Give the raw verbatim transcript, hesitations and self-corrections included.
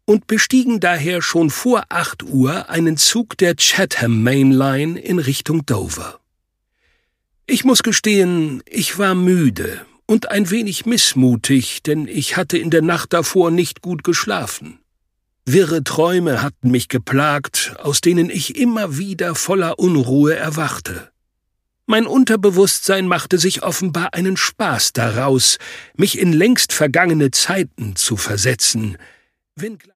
und bestiegen daher schon vor acht Uhr einen Zug der Chatham Main Line in Richtung Dover. Ich muss gestehen, ich war müde und ein wenig missmutig, denn ich hatte in der Nacht davor nicht gut geschlafen. Wirre Träume hatten mich geplagt, aus denen ich immer wieder voller Unruhe erwachte. Mein Unterbewusstsein machte sich offenbar einen Spaß daraus, mich in längst vergangene Zeiten zu versetzen, wenn